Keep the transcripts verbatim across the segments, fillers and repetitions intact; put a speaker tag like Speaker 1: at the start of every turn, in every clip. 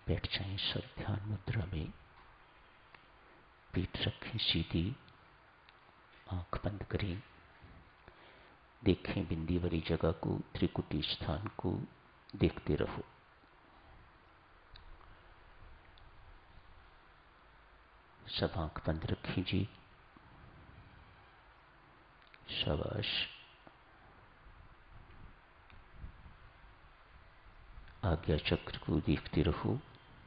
Speaker 1: बैठ जाएं सब ध्यान मुद्रा में। पीठ रखें सीधी, आंख बंद करें। देखें बिंदी वाली जगह को, त्रिकुटी स्थान को देखते रहो। सब आंख बंद रखें जी। शाबाश। आज्ञा चक्र को देखते रहो।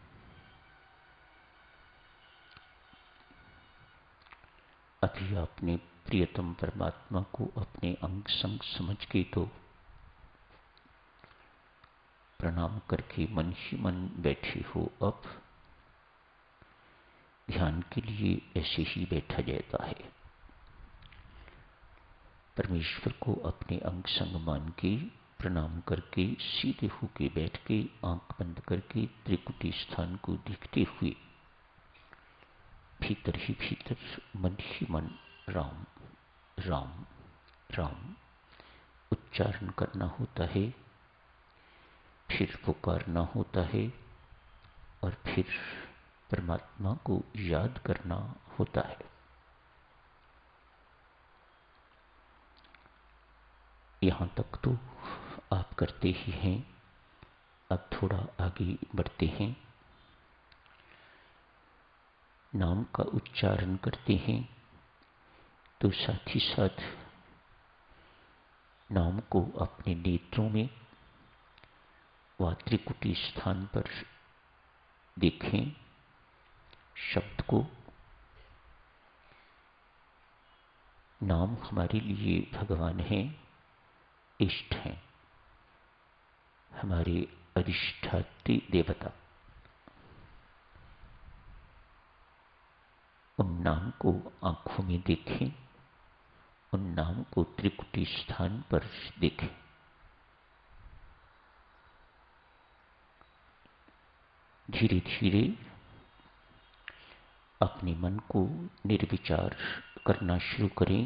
Speaker 1: अभी आपने प्रियतम परमात्मा को अपने अंग संग समझ के तो प्रणाम करके मन ही मन बैठे हो। अब ध्यान के लिए ऐसे ही बैठा जाता है। परमेश्वर को अपने अंग संग मान के प्रणाम करके सीधे होके बैठ के आंख बंद करके त्रिकुटी स्थान को देखते हुए भीतर ही भीतर मन ही मन राम राम राम उच्चारण करना होता है, फिर पुकारना होता है और फिर परमात्मा को याद करना होता है। यहां तक तो आप करते ही हैं। अब थोड़ा आगे बढ़ते हैं। नाम का उच्चारण करते हैं तो साथ ही साथ नाम को अपने नेत्रों में व त्रिकुटी स्थान पर देखें। शब्द को, नाम हमारे लिए भगवान हैं, इष्ट हैं, हमारे अधिष्ठात्री देवता। उन नाम को आंखों में देखें, उन नाम को त्रिकुटी स्थान पर देखें। धीरे धीरे अपने मन को निर्विचार करना शुरू करें।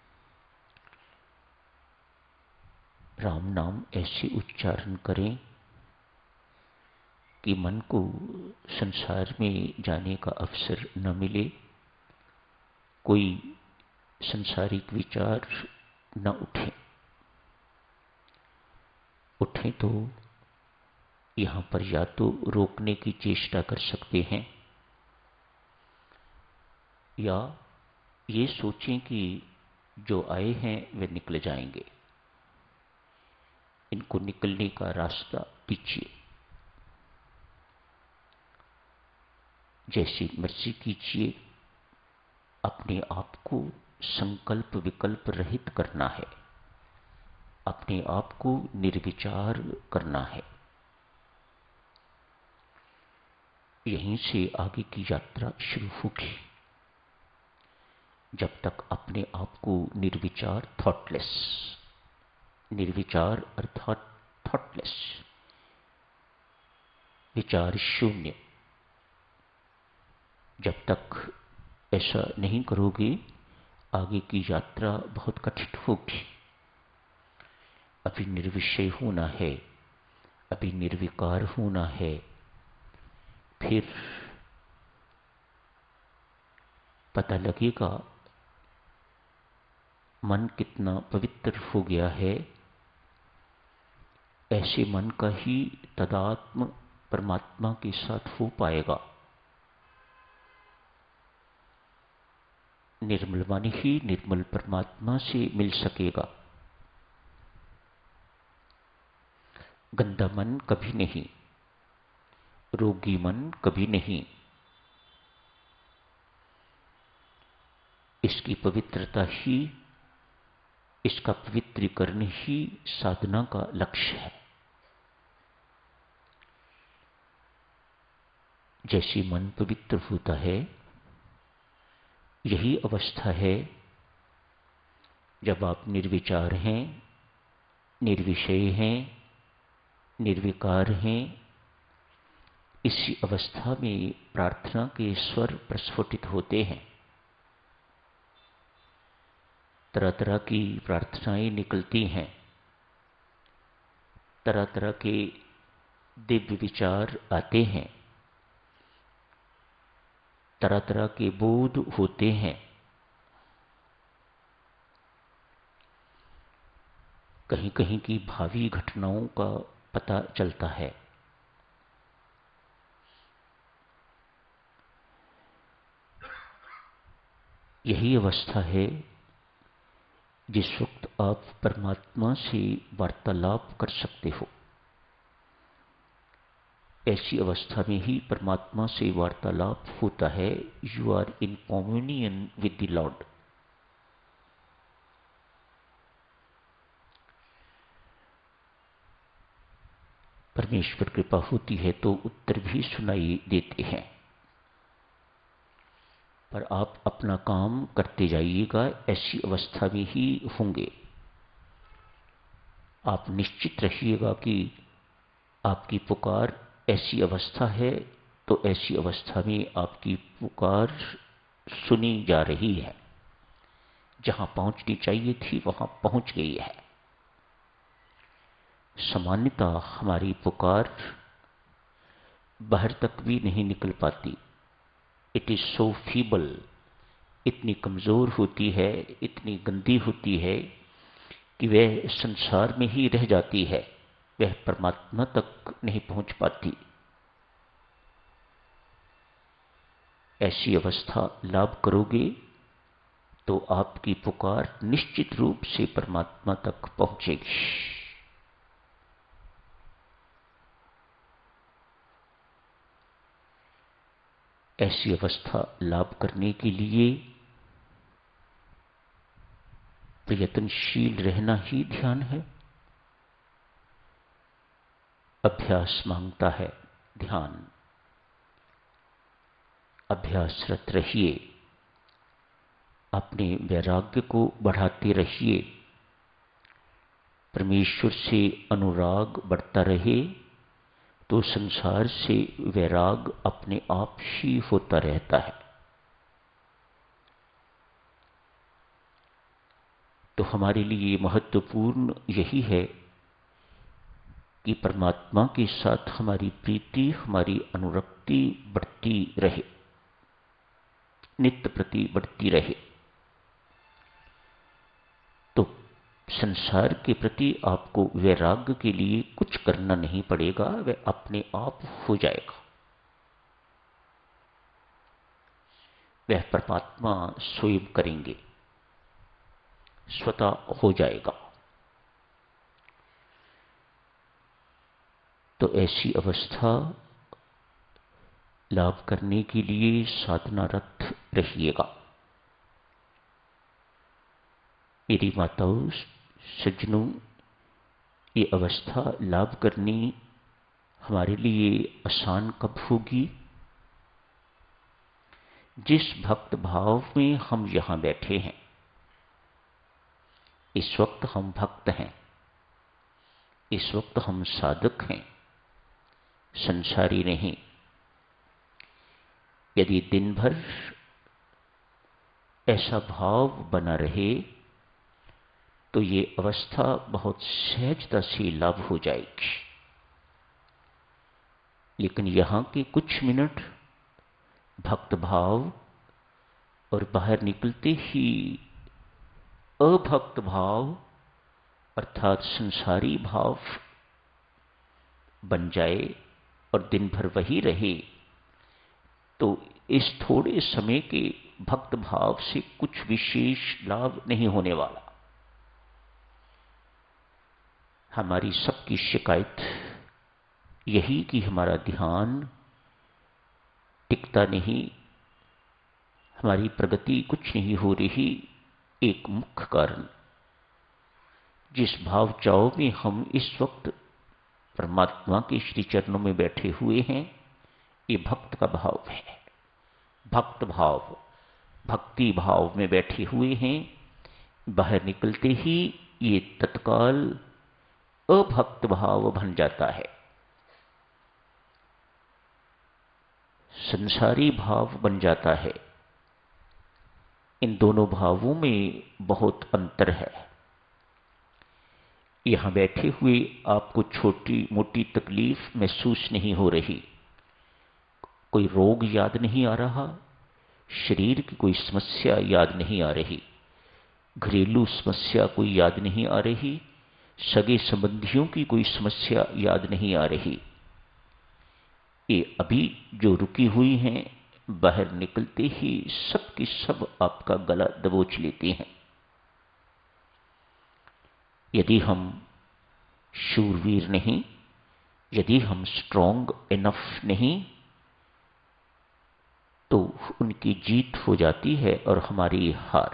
Speaker 1: राम नाम ऐसे उच्चारण करें कि मन को संसार में जाने का अवसर न मिले, कोई संसारिक विचार न उठे। उठे तो यहां पर या तो रोकने की चेष्टा कर सकते हैं या ये सोचें कि जो आए हैं वे निकल जाएंगे, इनको निकलने का रास्ता दीजिए। जैसी मर्जी कीजिए। अपने आप को संकल्प विकल्प रहित करना है, अपने आप को निर्विचार करना है। यहीं से आगे की यात्रा शुरू होगी। जब तक अपने आप को निर्विचार, थॉटलेस, निर्विचार अर्थात थॉटलेस, विचार शून्य, जब तक ऐसा नहीं करोगे आगे की यात्रा बहुत कठिन होगी। अभी निर्विषय होना है, अभी निर्विकार होना है। फिर पता लगेगा मन कितना पवित्र हो गया है। ऐसे मन का ही तदात्म परमात्मा के साथ हो पाएगा। निर्मल मन ही निर्मल परमात्मा से मिल सकेगा। गंदा मन कभी नहीं, रोगी मन कभी नहीं। इसकी पवित्रता ही, इसका पवित्रीकरण ही साधना का लक्ष्य है। जैसे मन पवित्र होता है, यही अवस्था है जब आप निर्विचार हैं, निर्विषय हैं, निर्विकार हैं। इसी अवस्था में प्रार्थना के स्वर प्रस्फुटित होते हैं। तरह तरह की प्रार्थनाएं निकलती हैं, तरह तरह के दिव्य विचार आते हैं। तरह तरह के बोध होते हैं। कहीं कहीं की भावी घटनाओं का पता चलता है। यही अवस्था है जिस वक्त आप परमात्मा से वार्तालाप कर सकते हो। ऐसी अवस्था में ही परमात्मा से वार्तालाप होता है। You are in communion with the lord. परमेश्वर कृपा होती है तो उत्तर भी सुनाई देते हैं, पर आप अपना काम करते जाइएगा, ऐसी अवस्था में ही होंगे। आप निश्चित रहिएगा कि आपकी पुकार ऐसी अवस्था है तो ऐसी अवस्था में आपकी पुकार सुनी जा रही है। जहां पहुंचनी चाहिए थी वहां पहुंच गई है। सामान्यतः हमारी पुकार बाहर तक भी नहीं निकल पाती। इट इज सो फीबल, इतनी कमजोर होती है, इतनी गंदी होती है कि वह संसार में ही रह जाती है, वह परमात्मा तक नहीं पहुंच पाती। ऐसी अवस्था लाभ करोगे तो आपकी पुकार निश्चित रूप से परमात्मा तक पहुंचेगी। ऐसी अवस्था लाभ करने के लिए प्रयत्नशील रहना ही ध्यान है। अभ्यास मांगता है ध्यान। अभ्यासरत रहिए, अपने वैराग्य को बढ़ाते रहिए। परमेश्वर से अनुराग बढ़ता रहे तो संसार से वैराग अपने आप ही होता रहता है। तो हमारे लिए महत्वपूर्ण यही है कि परमात्मा के साथ हमारी प्रीति, हमारी अनुरक्ति बढ़ती रहे, नित्य प्रति बढ़ती रहे। तो संसार के प्रति आपको वैराग्य के लिए कुछ करना नहीं पड़ेगा, वह अपने आप हो जाएगा। वह परमात्मा स्वयं करेंगे, स्वतः हो जाएगा। तो ऐसी अवस्था लाभ करने के लिए साधनारत रहिएगा। मेरी माताओं, सज्जनों, ये अवस्था लाभ करनी हमारे लिए आसान कब होगी? जिस भक्त भाव में हम यहां बैठे हैं, इस वक्त हम भक्त हैं, इस वक्त हम साधक हैं, संसारी नहीं। यदि दिन भर ऐसा भाव बना रहे तो ये अवस्था बहुत सहजता से लाभ हो जाएगी। लेकिन यहां के कुछ मिनट भक्त भाव और बाहर निकलते ही अभक्त भाव अर्थात संसारी भाव बन जाए और दिन भर वही रहे, तो इस थोड़े समय के भक्त भाव से कुछ विशेष लाभ नहीं होने वाला। हमारी सबकी शिकायत यही कि हमारा ध्यान टिकता नहीं, हमारी प्रगति कुछ नहीं हो रही। एक मुख्य कारण, जिस भाव चाव में हम इस वक्त परमात्मा के श्री चरणों में बैठे हुए हैं, ये भक्त का भाव है। भक्त भाव, भक्ति भाव में बैठे हुए हैं। बाहर निकलते ही ये तत्काल अभक्त भाव बन जाता है, संसारी भाव बन जाता है। इन दोनों भावों में बहुत अंतर है। यहां बैठे हुए आपको छोटी मोटी तकलीफ महसूस नहीं हो रही, कोई रोग याद नहीं आ रहा, शरीर की कोई समस्या याद नहीं आ रही, घरेलू समस्या कोई याद नहीं आ रही, सगे संबंधियों की कोई समस्या याद नहीं आ रही। ये अभी जो रुकी हुई हैं, बाहर निकलते ही सब की सब आपका गला दबोच लेती हैं। यदि हम शूरवीर नहीं, यदि हम स्ट्रॉन्ग इनफ नहीं, तो उनकी जीत हो जाती है और हमारी हार।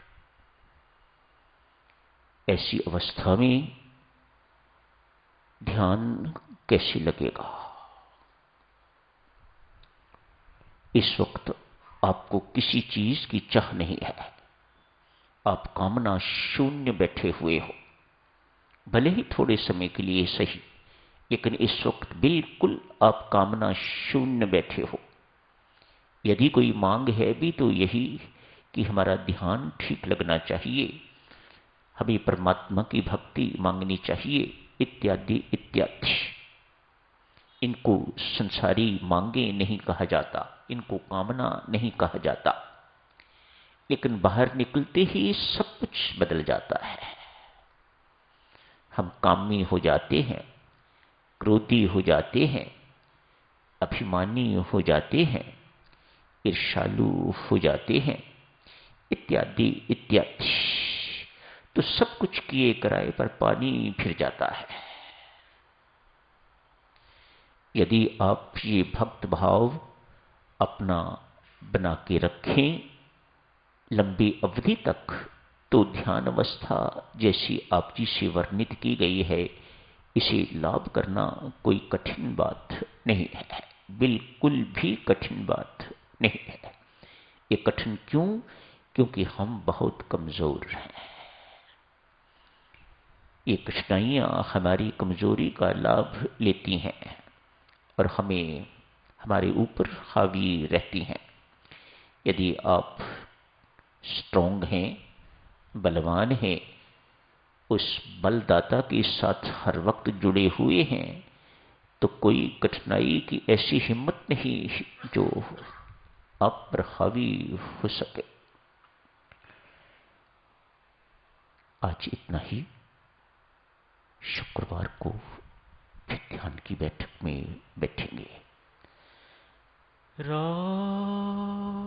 Speaker 1: ऐसी अवस्था में ध्यान कैसे लगेगा? इस वक्त आपको किसी चीज की चाह नहीं है, आप कामना शून्य बैठे हुए हो, भले ही थोड़े समय के लिए सही, लेकिन इस वक्त बिल्कुल आप कामना शून्य बैठे हो। यदि कोई मांग है भी तो यही कि हमारा ध्यान ठीक लगना चाहिए, हमें परमात्मा की भक्ति मांगनी चाहिए, इत्यादि इत्यादि। इनको संसारी मांगे नहीं कहा जाता, इनको कामना नहीं कहा जाता, लेकिन बाहर निकलते ही सब कुछ बदल जाता है। हम कामी हो जाते हैं, क्रोधी हो जाते हैं, अभिमानी हो जाते हैं, ईर्ष्यालु हो जाते हैं, इत्यादि इत्यादि। तो सब कुछ किए कराए पर पानी फिर जाता है। यदि आप ये भक्त भाव अपना बना के रखें लंबी अवधि तक, तो ध्यान अवस्था जैसी आप जी से वर्णित की गई है, इसे लाभ करना कोई कठिन बात नहीं है, बिल्कुल भी कठिन बात नहीं है। ये कठिन क्यों? क्योंकि हम बहुत कमजोर हैं। ये कठिनाइयां हमारी कमजोरी का लाभ लेती हैं और हमें हमारे ऊपर हावी रहती हैं। यदि आप स्ट्रॉन्ग हैं, बलवान हैं, उस बलदाता के साथ हर वक्त जुड़े हुए हैं, तो कोई कठिनाई की ऐसी हिम्मत नहीं जो आप पर हावी हो सके। आज इतना ही। शुक्रवार को फिर ध्यान की बैठक में बैठेंगे। राम